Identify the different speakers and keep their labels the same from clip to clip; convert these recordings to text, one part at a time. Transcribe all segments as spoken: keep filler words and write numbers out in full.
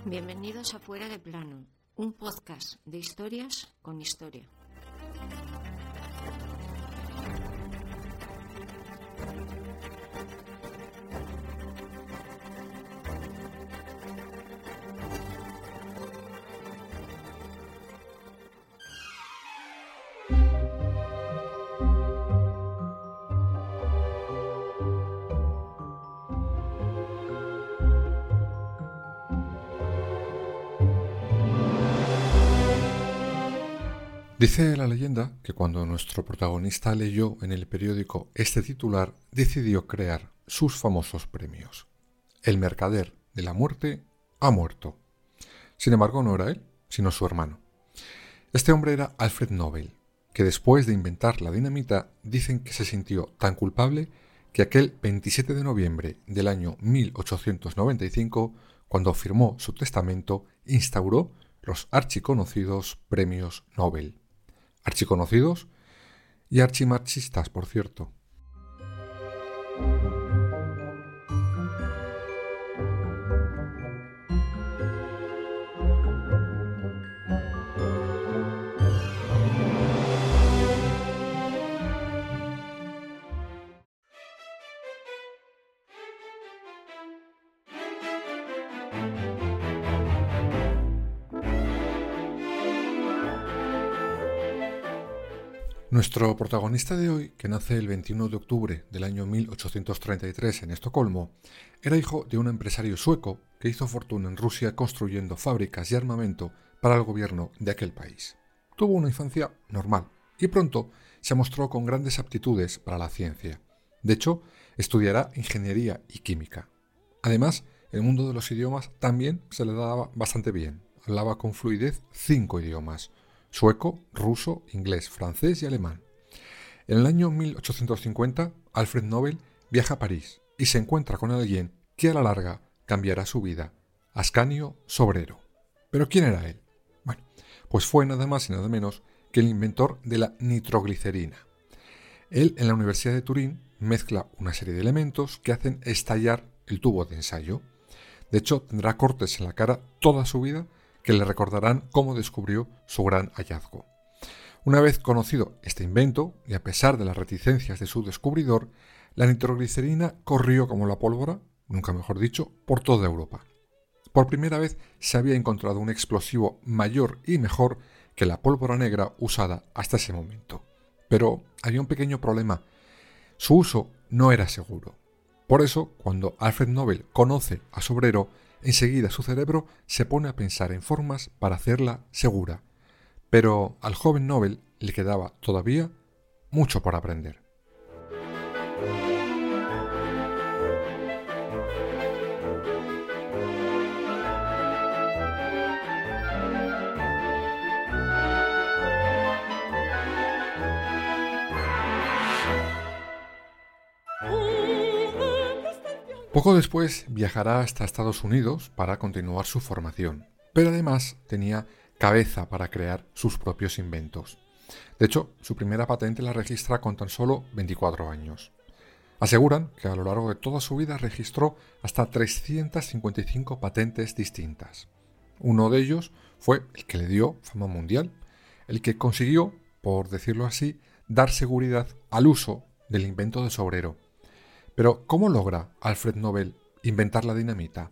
Speaker 1: Bienvenidos a Fuera de Plano, un podcast de historias con historia.
Speaker 2: Dice la leyenda que cuando nuestro protagonista leyó en el periódico este titular, decidió crear sus famosos premios. El mercader de la muerte ha muerto. Sin embargo, no era él, sino su hermano. Este hombre era Alfred Nobel, que después de inventar la dinamita, dicen que se sintió tan culpable que aquel veintisiete de noviembre del año mil ochocientos noventa y cinco, cuando firmó su testamento, instauró los archiconocidos premios Nobel. Archiconocidos y archimarchistas, por cierto. Nuestro protagonista de hoy, que nace el veintiuno de octubre del año mil ochocientos treinta y tres en Estocolmo, era hijo de un empresario sueco que hizo fortuna en Rusia construyendo fábricas y armamento para el gobierno de aquel país. Tuvo una infancia normal y pronto se mostró con grandes aptitudes para la ciencia. De hecho, estudiará ingeniería y química. Además, el mundo de los idiomas también se le daba bastante bien. Hablaba con fluidez cinco idiomas: sueco, ruso, inglés, francés y alemán. En el año mil ochocientos cincuenta, Alfred Nobel viaja a París y se encuentra con alguien que a la larga cambiará su vida: Ascanio Sobrero. ¿Pero quién era él? Bueno, pues fue nada más y nada menos que el inventor de la nitroglicerina. Él, en la Universidad de Turín, mezcla una serie de elementos que hacen estallar el tubo de ensayo. De hecho, tendrá cortes en la cara toda su vida que le recordarán cómo descubrió su gran hallazgo. Una vez conocido este invento, y a pesar de las reticencias de su descubridor, la nitroglicerina corrió como la pólvora, nunca mejor dicho, por toda Europa. Por primera vez se había encontrado un explosivo mayor y mejor que la pólvora negra usada hasta ese momento. Pero había un pequeño problema: su uso no era seguro. Por eso, cuando Alfred Nobel conoce a Sobrero, enseguida su cerebro se pone a pensar en formas para hacerla segura. Pero al joven Nobel le quedaba todavía mucho por aprender. Poco después viajará hasta Estados Unidos para continuar su formación, pero además tenía cabeza para crear sus propios inventos. De hecho, su primera patente la registra con tan solo veinticuatro años. Aseguran que a lo largo de toda su vida registró hasta trescientas cincuenta y cinco patentes distintas. Uno de ellos fue el que le dio fama mundial, el que consiguió, por decirlo así, dar seguridad al uso del invento de Sobrero. Pero, ¿cómo logra Alfred Nobel inventar la dinamita?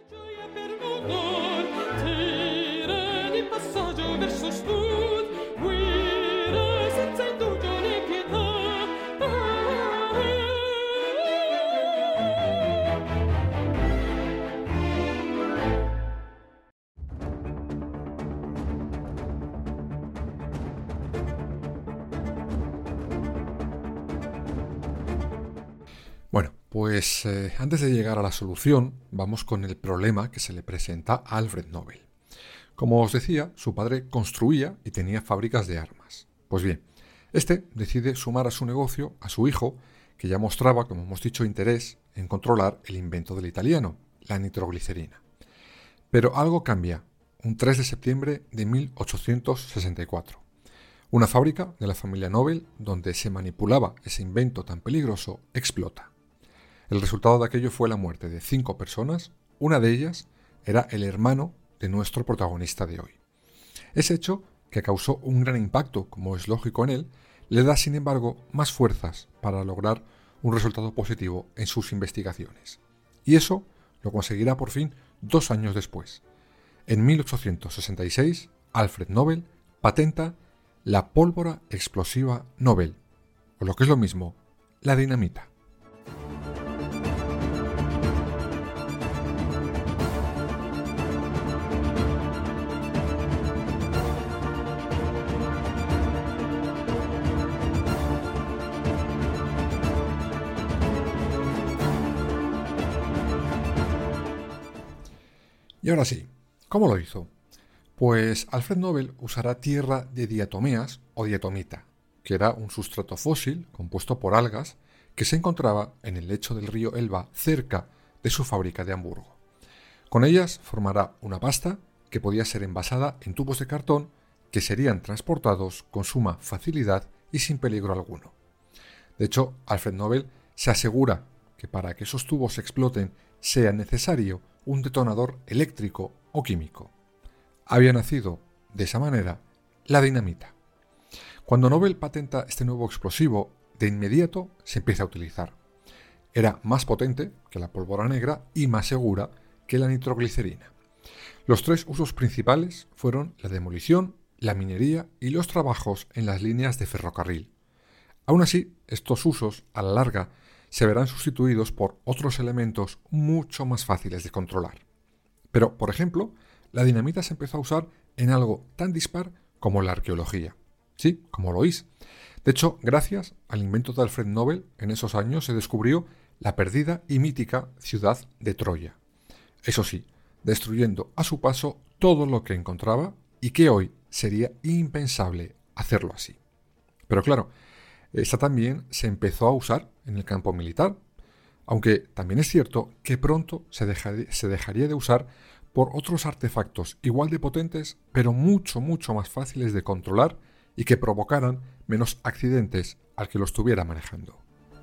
Speaker 2: Bueno, pues eh, antes de llegar a la solución, vamos con el problema que se le presenta a Alfred Nobel. Como os decía, su padre construía y tenía fábricas de armas. Pues bien, este decide sumar a su negocio a su hijo, que ya mostraba, como hemos dicho, interés en controlar el invento del italiano, la nitroglicerina. Pero algo cambia, un tres de septiembre de mil ochocientos sesenta y cuatro. Una fábrica de la familia Nobel, donde se manipulaba ese invento tan peligroso, explota. El resultado de aquello fue la muerte de cinco personas. Una de ellas era el hermano de nuestro protagonista de hoy. Ese hecho, que causó un gran impacto, como es lógico en él, le da sin embargo más fuerzas para lograr un resultado positivo en sus investigaciones. Y eso lo conseguirá por fin dos años después. En mil ochocientos sesenta y seis, Alfred Nobel patenta la pólvora explosiva Nobel, o lo que es lo mismo, la dinamita. Y ahora sí, ¿cómo lo hizo? Pues Alfred Nobel usará tierra de diatomeas o diatomita, que era un sustrato fósil compuesto por algas que se encontraba en el lecho del río Elba cerca de su fábrica de Hamburgo. Con ellas formará una pasta que podía ser envasada en tubos de cartón que serían transportados con suma facilidad y sin peligro alguno. De hecho, Alfred Nobel se asegura que para que esos tubos exploten sea necesario un detonador eléctrico o químico. Había nacido, de esa manera, la dinamita. Cuando Nobel patenta este nuevo explosivo, de inmediato se empieza a utilizar. Era más potente que la pólvora negra y más segura que la nitroglicerina. Los tres usos principales fueron la demolición, la minería y los trabajos en las líneas de ferrocarril. Aún así, estos usos, a la larga, se verán sustituidos por otros elementos mucho más fáciles de controlar. Pero, por ejemplo, la dinamita se empezó a usar en algo tan dispar como la arqueología. Sí, como lo oís. De hecho, gracias al invento de Alfred Nobel, en esos años se descubrió la perdida y mítica ciudad de Troya. Eso sí, destruyendo a su paso todo lo que encontraba y que hoy sería impensable hacerlo así. Pero claro, esta también se empezó a usar en el campo militar, aunque también es cierto que pronto se dejaría, se dejaría de usar por otros artefactos igual de potentes, pero mucho, mucho más fáciles de controlar y que provocaran menos accidentes al que lo estuviera manejando.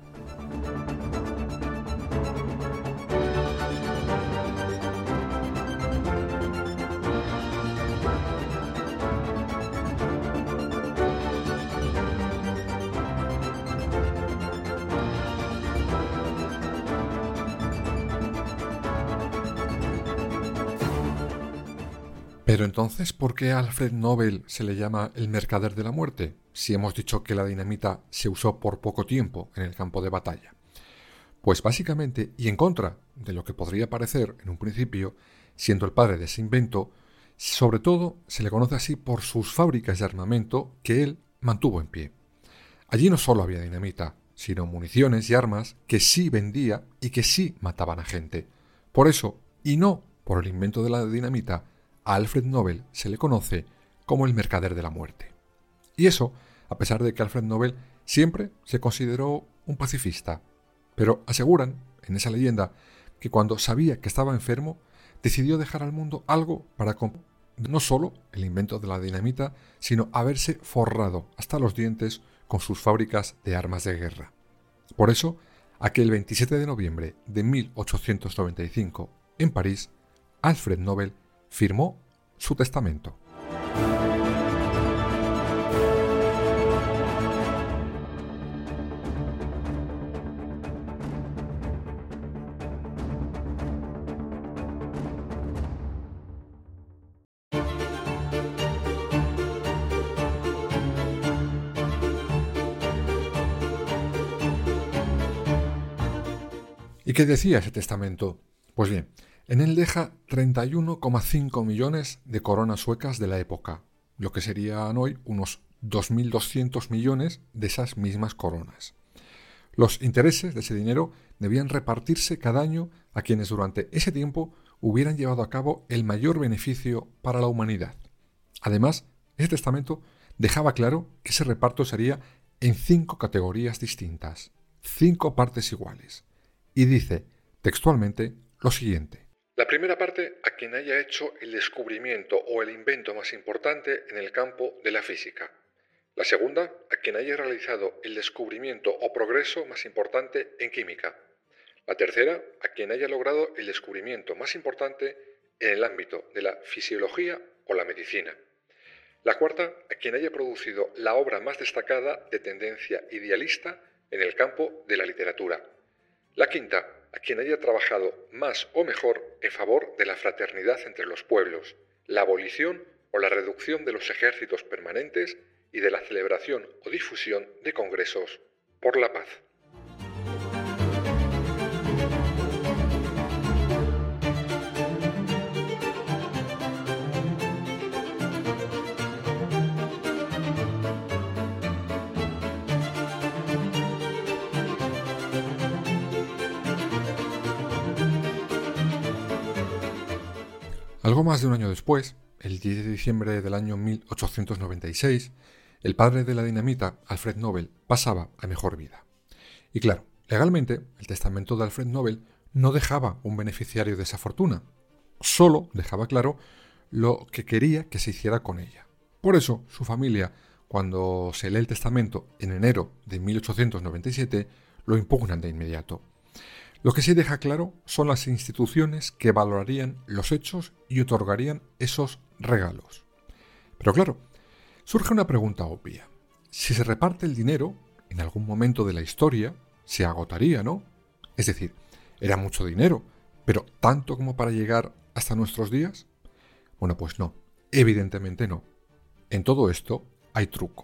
Speaker 2: Pero entonces, ¿por qué a Alfred Nobel se le llama el mercader de la muerte, si hemos dicho que la dinamita se usó por poco tiempo en el campo de batalla? Pues básicamente, y en contra de lo que podría parecer en un principio, siendo el padre de ese invento, sobre todo se le conoce así por sus fábricas de armamento que él mantuvo en pie. Allí no solo había dinamita, sino municiones y armas que sí vendía y que sí mataban a gente. Por eso, y no por el invento de la dinamita, a Alfred Nobel se le conoce como el mercader de la muerte. Y eso, a pesar de que Alfred Nobel siempre se consideró un pacifista. Pero aseguran, en esa leyenda, que cuando sabía que estaba enfermo, decidió dejar al mundo algo para comp- no solo el invento de la dinamita, sino haberse forrado hasta los dientes con sus fábricas de armas de guerra. Por eso, aquel veintisiete de noviembre de mil ochocientos noventa y cinco, en París, Alfred Nobel firmó su testamento. ¿Y qué decía ese testamento? Pues bien, en él deja treinta y uno coma cinco millones de coronas suecas de la época, lo que serían hoy unos dos mil doscientos millones de esas mismas coronas. Los intereses de ese dinero debían repartirse cada año a quienes durante ese tiempo hubieran llevado a cabo el mayor beneficio para la humanidad. Además, ese testamento dejaba claro que ese reparto sería en cinco categorías distintas, cinco partes iguales, y dice textualmente lo siguiente. La primera parte a quien haya hecho el descubrimiento o el invento más importante en el campo de la física. La segunda a quien haya realizado el descubrimiento o progreso más importante en química. La tercera a quien haya logrado el descubrimiento más importante en el ámbito de la fisiología o la medicina. La cuarta, a quien haya producido la obra más destacada de tendencia idealista en el campo de la literatura. La quinta, a quien haya trabajado más o mejor en favor de la fraternidad entre los pueblos, la abolición o la reducción de los ejércitos permanentes y de la celebración o difusión de congresos por la paz. Algo más de un año después, el diez de diciembre del año mil ochocientos noventa y seis, el padre de la dinamita, Alfred Nobel, pasaba a mejor vida. Y claro, legalmente, el testamento de Alfred Nobel no dejaba un beneficiario de esa fortuna, solo dejaba claro lo que quería que se hiciera con ella. Por eso, su familia, cuando se lee el testamento en enero de mil ochocientos noventa y siete, lo impugnan de inmediato. Lo que sí deja claro son las instituciones que valorarían los hechos y otorgarían esos regalos. Pero claro, surge una pregunta obvia. Si se reparte el dinero, en algún momento de la historia, se agotaría, ¿no? Es decir, era mucho dinero, pero ¿tanto como para llegar hasta nuestros días? Bueno, pues no, evidentemente no. En todo esto hay truco.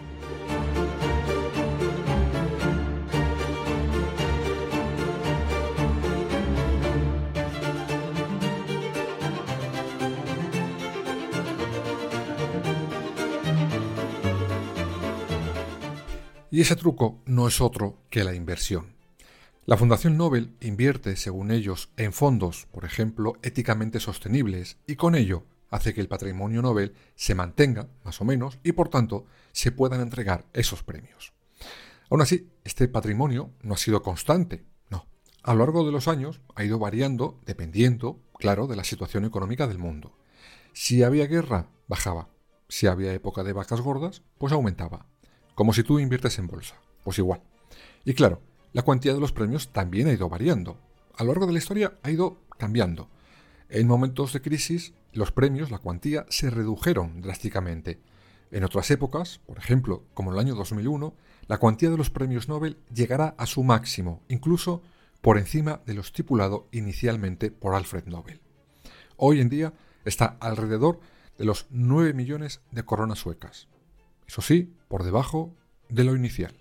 Speaker 2: Y ese truco no es otro que la inversión. La Fundación Nobel invierte, según ellos, en fondos, por ejemplo, éticamente sostenibles, y con ello hace que el patrimonio Nobel se mantenga, más o menos, y por tanto se puedan entregar esos premios. Aún así, este patrimonio no ha sido constante, no. A lo largo de los años ha ido variando dependiendo, claro, de la situación económica del mundo. Si había guerra, bajaba. Si había época de vacas gordas, pues aumentaba. Como si tú inviertes en bolsa, pues igual. Y claro, la cuantía de los premios también ha ido variando. A lo largo de la historia ha ido cambiando. En momentos de crisis, los premios, la cuantía, se redujeron drásticamente. En otras épocas, por ejemplo, como el año dos mil uno, la cuantía de los premios Nobel llegará a su máximo, incluso por encima de lo estipulado inicialmente por Alfred Nobel. Hoy en día está alrededor de los nueve millones de coronas suecas. Eso sí, por debajo de lo inicial.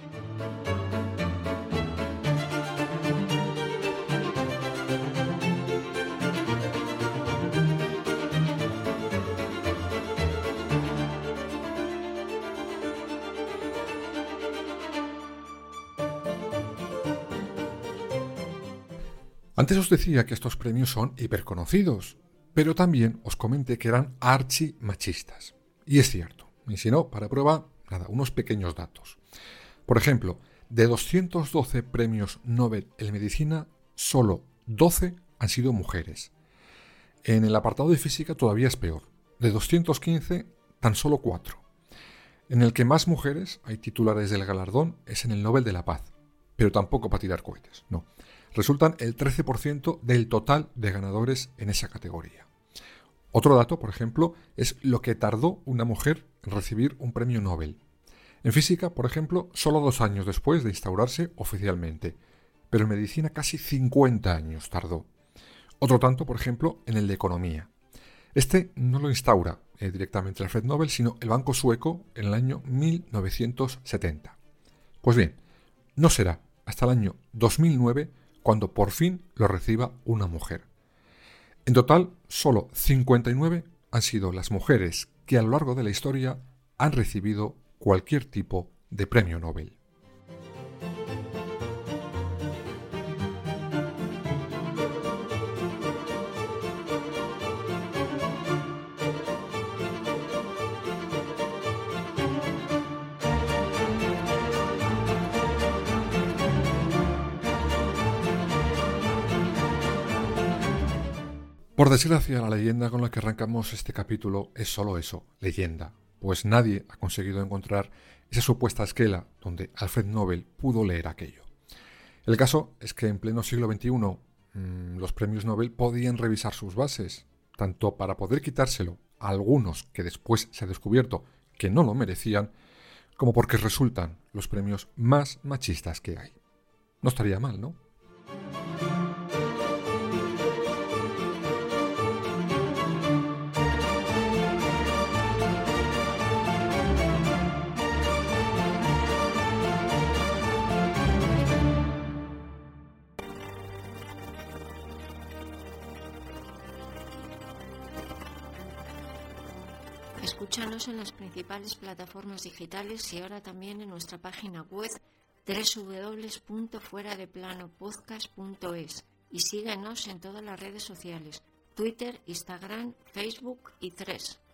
Speaker 2: Antes os decía que estos premios son hiperconocidos, pero también os comenté que eran archimachistas. Y es cierto. Y si no, para prueba, nada, unos pequeños datos. Por ejemplo, de doscientos doce premios Nobel en medicina, solo doce han sido mujeres. En el apartado de física todavía es peor. De doscientos quince, tan solo cuatro. En el que más mujeres hay titulares del galardón es en el Nobel de la Paz. Pero tampoco para tirar cohetes, no. Resultan el trece por ciento del total de ganadores en esa categoría. Otro dato, por ejemplo, es lo que tardó una mujer en recibir un premio Nobel. En física, por ejemplo, solo dos años después de instaurarse oficialmente, pero en medicina casi cincuenta años tardó. Otro tanto, por ejemplo, en el de economía. Este no lo instaura eh, directamente Alfred Nobel, sino el Banco Sueco en el año mil novecientos setenta. Pues bien, no será hasta el año dos mil nueve cuando por fin lo reciba una mujer. En total, solo cincuenta y nueve han sido las mujeres que a lo largo de la historia han recibido cualquier tipo de premio Nobel. Por desgracia, la leyenda con la que arrancamos este capítulo es solo eso, leyenda, pues nadie ha conseguido encontrar esa supuesta esquela donde Alfred Nobel pudo leer aquello. El caso es que en pleno siglo veintiuno, mmm, los premios Nobel podían revisar sus bases, tanto para poder quitárselo a algunos que después se ha descubierto que no lo merecían, como porque resultan los premios más machistas que hay. No estaría mal, ¿no?
Speaker 1: Escúchanos en las principales plataformas digitales y ahora también en nuestra página web doble u doble u doble u punto fuera de plano podcast punto es y síguenos en todas las redes sociales, Twitter, Instagram, Facebook y Threads.